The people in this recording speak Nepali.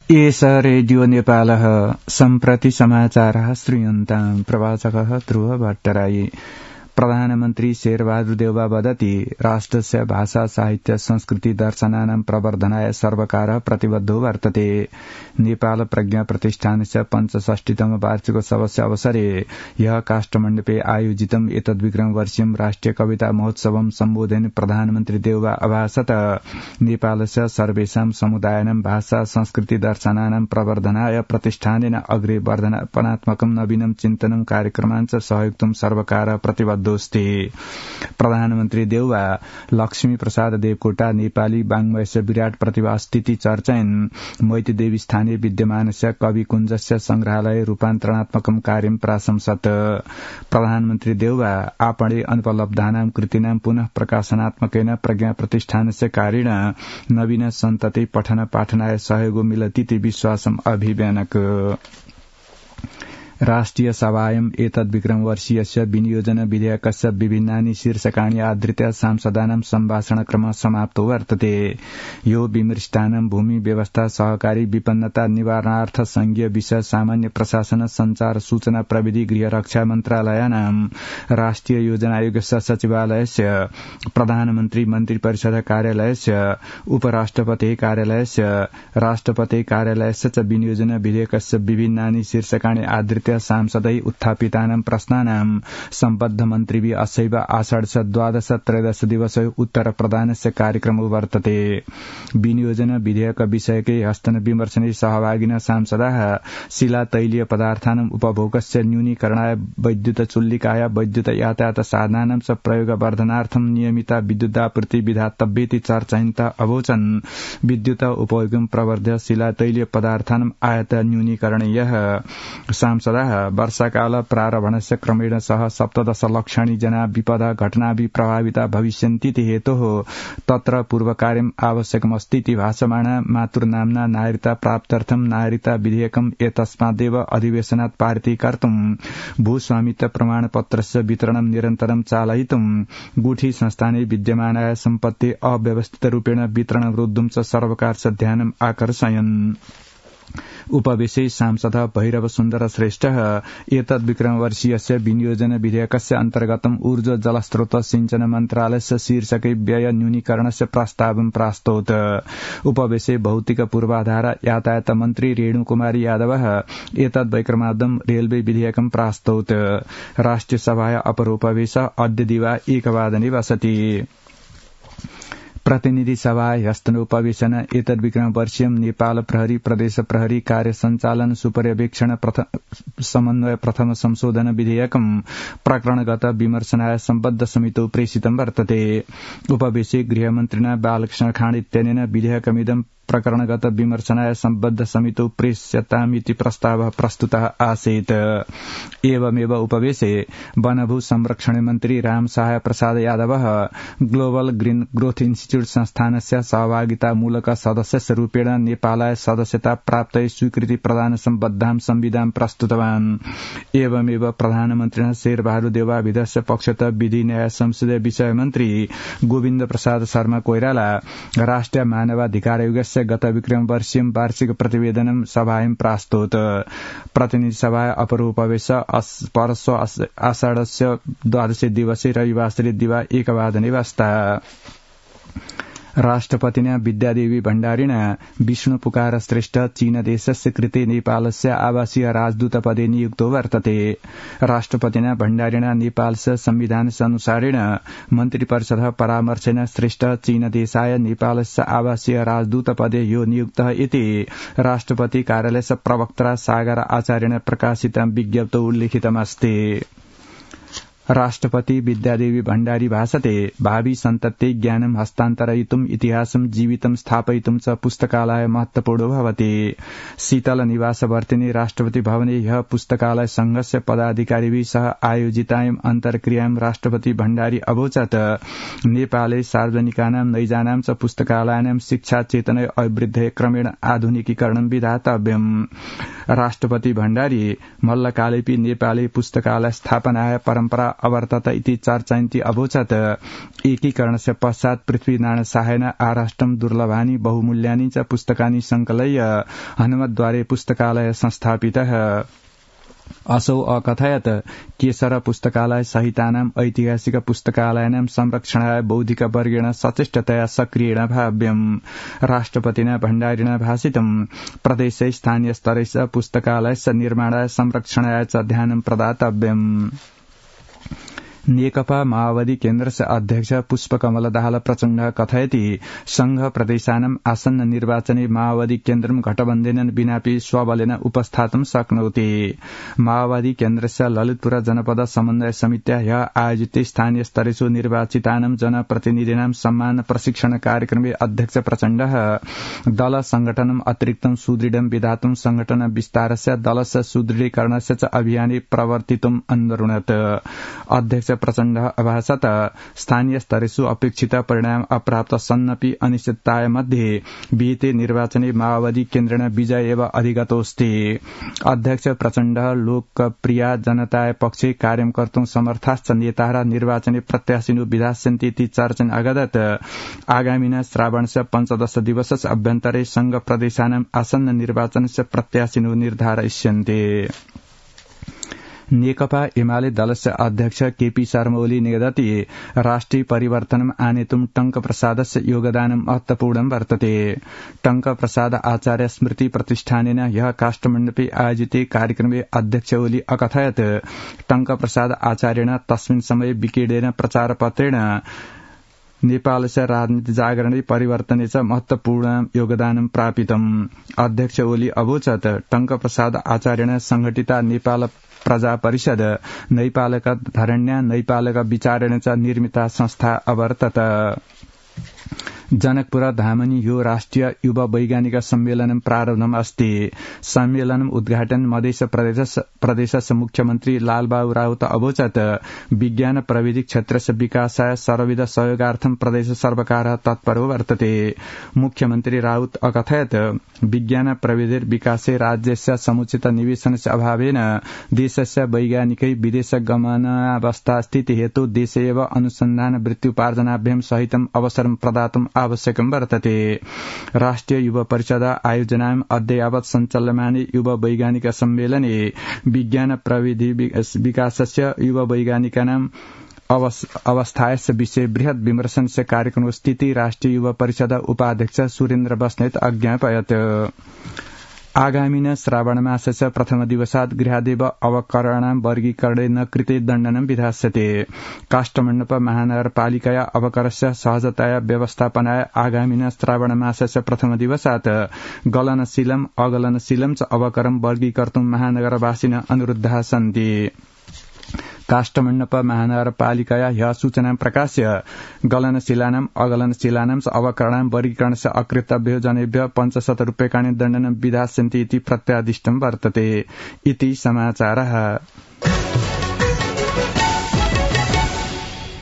एष रेडियो नेपालः सम्प्रति समाचारः श्रूयन्ताम् प्रवाचकः ध्रुव भट्टराई। प्रधानमन्त्री शेरबहादुर देउवा वदति राष्ट्रस्य भाषा साहित्य संस्कृति दर्शनानां प्रवर्धनाय सर्वकारः प्रतिबद्धो वर्तते। नेपाल प्रज्ञा प्रतिष्ठानस्य 65तम वार्षिकोत्सवस्य अवसरे ह्यः काष्ठमण्डपे आयोजितम् एतद्विक्रम वर्षीयं राष्ट्रिय कविता महोत्सवं सम्बोधयन् प्रधानमन्त्री देउवा अभाषत नेपालस्य सर्वेषां समुदायानां भाषा संस्कृति दर्शनानां प्रवर्धनाय प्रतिष्ठानेन अग्रे वर्धनात्मकं नवीनं चिन्तनं कार्यक्रमाञ्च सहयोक्तुं सर्वकारः प्रतिबद्ध। प्रधानमन्त्री देउवा लक्ष्मी प्रसाद देवकोटा नेपाली वाङ्मयस्य विराट प्रतिभा स्थिति चर्चयन् मैतीदेवी स्थाने विद्यमानस्य कविकुञ्जस्य संग्रहालय रूपान्तरणात्मकं कार्यं प्राशंसत्। प्रधानमन्त्री देउवा आपणे अनुपलब्धानां कृतीनां पुनः प्रकाशनात्मकेन प्रज्ञा प्रतिष्ठानस्य कार्येण नवीन सन्तति पठन पाठनाय सहयोगो मिलतीति विश्वासम् अभिव्यनक। राष्ट्रिय सभायम् एतद्विक्रम वर्षीयस्य विनियोजन विधेयकस्य विभिन्नानि शीर्षकाणि आधृत्य सांसदानां सम्भाषणक्रमः समाप्तो वर्तते। यो विमृष्टानां भूमि व्यवस्था सहकारी विपन्नता निवारणार्थ संघीय विषय सामान्य प्रशासन संचार सूचना प्रविधि गृह रक्षा मन्त्रालयानां राष्ट्रिय योजना आयोगस्य सचिवालयस्य प्रधानमन्त्री मन्त्री परिषद कार्यालयस्य उपराष्ट्रपति कार्यालयस्य राष्ट्रपति कार्यालयस्य च विनियोजन विधेयकस्य विभिन्नानि शीर्षकाणि आधृत्य सांसदै उत्थापितानां प्रश्नानां सम्बद्ध मन्त्रिभिः असैव आषाढ 12-13 दिवसे उत्तर प्रदानस्य कार्यक्रमो वर्तते। विनियोजन विधेयक विषयके हस्तन विमर्शने सहभागिनः सांसदाः शिला तैलीय पदार्थानां उपभोगस्य न्यूनीकरणाय वैद्युत चुल्लिकाय वैद्युत यातायात साधनानां च प्रयोगवर्धनार्थं नियमिता विद्युदापूर्ति विधातव्येति चर्चयन्तः अवोचन्। विद्युत उपयोगं प्रवर्ध्य शिला तैलीय पदार्थानां आयात न्यूनीकरणीयः। सांसदाः वर्षाकाल प्रारम्भणस्य क्रमेण सह 17 लक्षाणि जना विपदा घटनाभिः प्रभाविता भविष्यन्तीति हेतोः तत्र पूर्वकार्यम् आवश्यकमस्तीति भाषमाणा मातृनाम्ना नागरिकता प्राप्त्यर्थं नागरिकता विधेयकम् एतस्मादेव अधिवेशनात् पारितीकर्तुं भूस्वामित्व प्रमाणपत्रस्य वितरणं निरन्तरं चालयितुं गुठी संस्थाने विद्यमानाय सम्पत्ति अव्यवस्थितरूपेण वितरणं रोद्धुं च सर्वकारस्य ध्यानम् आकर्षयन्। उपवेशे सांसदः भैरव सुन्दर श्रेष्ठः एतद्विक्रम वर्षीयस्य विनियोजन विधेयकस्य अन्तर्गतम् ऊर्जा जलस्रोत सिंचन मन्त्रालयस्य शीर्षके व्यय न्यूनीकरणस्य प्रस्तावं प्रास्तोत्। उपवेशे भौतिक पूर्वाधार यातायात मन्त्री रेणुकुमारी यादवः एतद्विक्रमादं रेलवे विधेयकं प्रास्तोत्। राष्ट्रिय सभाया अपरोपवेश अद्य दिवा 1 वादने वसति। प्रतिनिधि सभा हस्तनोपवेशन एतद्विक्रम वर्षीयं नेपाल प्रहरी प्रदेश प्रहरी कार्य संचालन सुपर्यवेक्षण समन्वय प्रथम संशोधन विधेयकं प्रकरणगत विमर्शनाय सम्बद्ध समितौ प्रेषितं वर्तते। उपवेशे गृहमन्त्रिणा बालकृष्ण खाँड इत्यनेन विधेयकमिदं प्रकरणगत विमर्शनाय सम्बद्ध समितौ प्रेष्यतामिति प्रस्तावः प्रस्तुतः आसीत्। एवमेव उपवेशे वनभू संरक्षण मन्त्री रामसहाय प्रसाद यादवः ग्लोबल ग्रीन ग्रोथ इन्स्टिट्यूट संस्थानस्य सहभागितामूलक सदस्यस्य रूपेण नेपालाय सदस्यता प्राप्तये स्वीकृति प्रदान सम्बद्धां संविधां प्रस्तुतवान्। एवमेव प्रधानमन्त्रिणा शेरबहादुर देउवा विधस्य पक्षतः विधि न्याय संसदीय विषय मन्त्री गोविन्द प्रसाद शर्मा कोइराला राष्ट्रिय मानवाधिकार आयोगस्य गत विक्रम वर्षीयं वार्षिक प्रतिवेदनं सभायं प्रास्तोत्। प्रतिनिधि सभा अपरोपवेश परश्व आषाढस्य 12 दिवसे रविवासरे दिवा 1 वादने वस्ता। राष्ट्रपतिना विद्यादेवी भण्डारिणा विष्णु पुकार श्रेष्ठ चीनदेशस्य कृते नेपालस्य आवासीय राजदूतपदे नियुक्तो वर्तते। राष्ट्रपतिना भण्डारिणा नेपालस्य संविधानस्य अनुसारेण मन्त्रिपरिषदः परामर्शेन श्रेष्ठ चीनदेशाय नेपालस्य आवासीय राजदूतपदे यो नियुक्तः इति राष्ट्रपति कार्यालयस्य प्रवक्ता सागर आचार्येण प्रकाशितं विज्ञप्तौ उल्लिखितमस्ति। राष्ट्रपति विद्यादेवी भण्डारी भाषते भावी सन्तत्यै ज्ञानं हस्तान्तरयितुम् इतिहासं जीवितं स्थापयितुं च पुस्तकालय महत्वपूर्णो भवति। शीतल निवासवर्तिनी राष्ट्रपति भवने ह्यः पुस्तकालय संघस्य पदाधिकारिभिः सह आयोजितायाम् अन्तर्क्रियायां राष्ट्रपति भण्डारी अवोचत् नेपाले सार्वजनिकानां नैजानां च पुस्तकालयानां शिक्षा चेतनय अभिवृद्धये क्रमेण आधुनिकीकरणं विधातव्यम्। राष्ट्रपति भण्डारी मल्लकालेपी नेपाली पुस्तकालय स्थापनाय परम्परा अवर्तत इति चर्चान्ति अभूषत एकीकरणस्य पश्चात् पृथ्वीनारायण शाहेन आराष्ट्रम दुर्लभानि बहुमूल्यानि च पुस्तकानि संकलय्य हनुमद्वारे पुस्तकालय संस्थापितः असौ अकथयत् केशर पुस्तकालय सहितानां ऐतिहासिक पुस्तकालयानां संरक्षणाय बौद्धिक वर्गेण सचेष्टतया सक्रियेण भाव्यम् राष्ट्रपतिना भण्डारिणा भाषितम् प्रदेशे स्थानीय स्तरे पुस्तकालयस्य निर्माणाय संरक्षणाय च ध्यानं प्रदातव्यम् नेकपा माओवादी केन्द्रस्य अध्यक्ष पुष्पकमल दाहाल प्रचण्ड कथयति संघ प्रदेशानां आसन्न निर्वाचने माओवादी केन्द्रं घटबन्धनेन विनापि स्वबलेन उपस्थातुं शक्नोति माओवादी केन्द्रस्य ललितपुर जनपद समन्वय समित्या ह्य आयोजिते स्थानीय स्तरेषु निर्वाचितानां जनप्रतिनिधीनां सम्मान प्रशिक्षण कार्यक्रमे अध्यक्ष प्रचण्डः दल संगठनम् अतिरिक्तं सुदृढं विधातुं संगठन विस्तारस्य दलस्य सुदृढीकरणस्य च अभियाने प्रवर्तितुम् अन्वरुणत् अध्यक्ष प्रचण्ड अभाषत स्थानीय स्तरेषु अपेक्षित परिणाम अप्राप्त सन्नपि अनिश्चितताय मध्ये विहिते निर्वाचने माओवादी केन्द्रेण विजय एव अधिगतोऽस्ति अध्यक्ष प्रचण्ड लोकप्रिया जनताय पक्षे कार्यं कर्तुं समर्थाश्च नेताः निर्वाचने प्रत्याशिनो विधास्यन्ति इति चर्चन अगदत् आगामिना श्रावणस्य 15 दिवसस्य अभ्यन्तरे संघ प्रदेशानां आसन्न निर्वाचनस्य प्रत्याशिनो निर्धारयिष्यन्ते नेकपा एमाले दलस्य अध्यक्ष केपी शर्मा ओली निगदति राष्ट्रिय परिवर्तनम् आनेतुं टंकप्रसादस्य योगदानं महत्वपूर्णं वर्तते टंकप्रसाद आचार्य स्मृति प्रतिष्ठानेन ह्यः काष्ठमण्डपे आयोजिते कार्यक्रमे अध्यक्ष ओली अकथयत् टंकप्रसाद आचार्येण तस्मिन् समये विकिडेन प्रचारपत्रेण नेपालस्य राजनीति जागरणे परिवर्तने च महत्वपूर्ण योगदानं प्रापितम् अध्यक्ष ओली अवोचत् टंकप्रसाद आचार्येण संघटिता नेपाल प्रजा परिषद नैपालक धरण्या नैपालक विचारेण च निर्मिता संस्था अवर्तत जनकपुर धामनी यो राष्ट्रिय युवा वैज्ञानिक सम्मेलनं प्रारब्धम् अस्ति सम्मेलनम् उद्घाटन मध्य प्रदेशस्य मुख्यमन्त्री लालबाबु राउत अवोचत् विज्ञान प्रविधि क्षेत्रस्य विकासाय सर्वविध सहयोगार्थं प्रदेश सर्वकारः तत्परो वर्तते मुख्यमन्त्री राउत अकथयत् विज्ञान प्रविधिर विकासे राज्यस्य समुचित निवेशनस्य अभावेन देशस्य वैज्ञानिकै विदेश गमनावस्था स्थिति हेतु देशे एव अनुसन्धान वृत्त्युपार्जनाभ्यां सहितम् अवसरं प्रदातुम् आवश्यकं वर्तते राष्ट्रिय युवा परिषद आयोजनाम् अद्य यावत् सञ्चाल्यमाने युवा वैज्ञानिक सम्मेलने विज्ञान प्रविधि विकासस्य युवा वैज्ञानिकानाम् अवस्थायस्य विषये बृहत् विमर्शनस्य कार्यक्रमको स्थिति राष्ट्रिय युवा परिषद उपाध्यक्ष सुरेन्द्र बस्नेत अज्ञापयत् आगामिन श्रावणमासस्य प्रथम दिवसात् गृहादेव अवकरणां वर्गीकरणेन कृते दण्डनं विधास्यते काष्ठमण्डप महानगरपालिकया अवकरस्य सहजतया व्यवस्थापनाय आगामिन श्रावणमासस्य प्रथम दिवसात् गलनशीलम् अगलनशीलं च अवकरं वर्गीकर्तुं महानगरवासिनः अनुरुद्धाः सन्ति काष्ठमण्डप महानगरपालिकया ह्यः सूचनां प्रकाश्य गलनशीलानाम् अगलनशीलानां च अवकरणां वर्गीकरणस्य अकृतभ्यो जनेभ्यः 500 रूप्यकाणि दण्डनं विधास्यन्ति इति प्रत्यादिष्टं वर्तते इति समाचारः।